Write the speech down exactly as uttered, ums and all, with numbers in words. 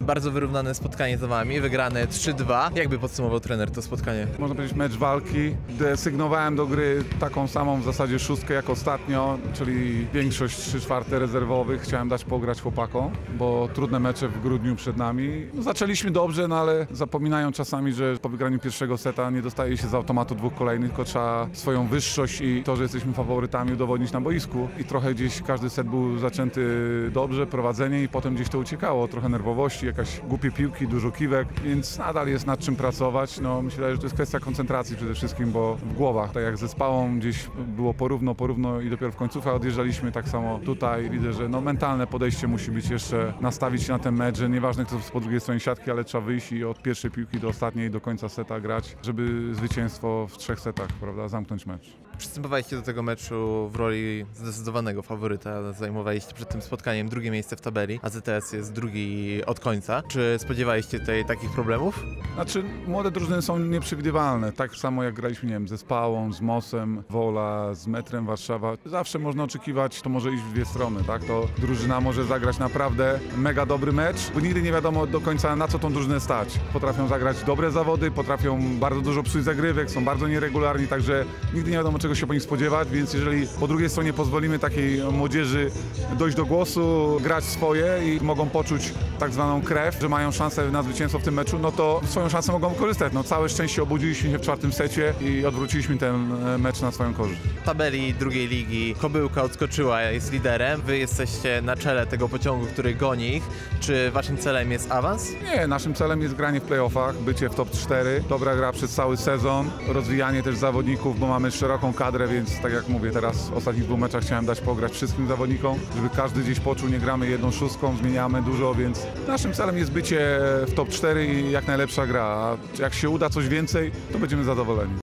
Bardzo wyrównane spotkanie za wami, wygrane trzy dwa. Jakby podsumował trener to spotkanie? Można powiedzieć mecz walki. Desygnowałem do gry taką samą w zasadzie szóstkę jak ostatnio, czyli większość trzy czwarte rezerwowych. Chciałem dać pograć chłopakom, bo trudne mecze w grudniu przed nami. No, zaczęliśmy dobrze, no ale zapominają czasami, że po wygraniu pierwszego seta nie dostaje się z automatu dwóch kolejnych, tylko trzeba swoją wyższość i to, że jesteśmy faworytami, udowodnić na boisku. I trochę gdzieś każdy set był zaczęty dobrze, prowadzenie i potem gdzieś to uciekało. Trochę nerwowości, jakaś głupie piłki, dużo kiwek, więc nadal jest nad czym pracować. No, myślę, że to jest kwestia koncentracji przede wszystkim, bo w głowach, tak jak z zespołem gdzieś było porówno, porówno i dopiero w końcówce odjeżdżaliśmy, tak samo tutaj widzę, że no, mentalne podejście musi być jeszcze, nastawić się na ten mecz, że nieważne kto jest po drugiej stronie siatki, ale trzeba wyjść i od pierwszej piłki do ostatniej, do końca seta grać, żeby zwycięstwo w trzech setach, prawda, zamknąć mecz. Przystępowaliście do tego meczu w roli zdecydowanego faworyta, zajmowaliście przed tym spotkaniem drugie miejsce w tabeli, a Z T S jest drugi od końca. Czy spodziewaliście tutaj takich problemów? Znaczy, młode drużyny są nieprzewidywalne, tak samo jak graliśmy, nie wiem, ze Spałą, z Mosem, Wola, z Metrem Warszawa. Zawsze można oczekiwać, to może iść w dwie strony, tak? To drużyna może zagrać naprawdę mega dobry mecz, bo nigdy nie wiadomo do końca, na co tą drużynę stać. Potrafią zagrać dobre zawody, potrafią bardzo dużo psuć zagrywek, są bardzo nieregularni, także nigdy nie wiadomo, czego się po nich spodziewać, więc jeżeli po drugiej stronie pozwolimy takiej młodzieży dojść do głosu, grać swoje i mogą poczuć tak zwaną krew, że mają szansę na zwycięstwo w tym meczu, no to swoją szansę mogą wykorzystać. No, całe szczęście obudziliśmy się w czwartym secie i odwróciliśmy ten mecz na swoją korzyść. W tabeli drugiej ligi Kobyłka odskoczyła, jest liderem. Wy jesteście na czele tego pociągu, który goni ich. Czy waszym celem jest awans? Nie, naszym celem jest granie w playoffach, bycie w top cztery, dobra gra przez cały sezon, rozwijanie też zawodników, bo mamy szeroką kadrę, więc tak jak mówię, teraz w ostatnich dwóch meczach chciałem dać pograć wszystkim zawodnikom, żeby każdy gdzieś poczuł, nie gramy jedną szóstką, zmieniamy dużo, więc naszym celem jest bycie w top cztery i jak najlepsza gra, a jak się uda coś więcej, to będziemy zadowoleni.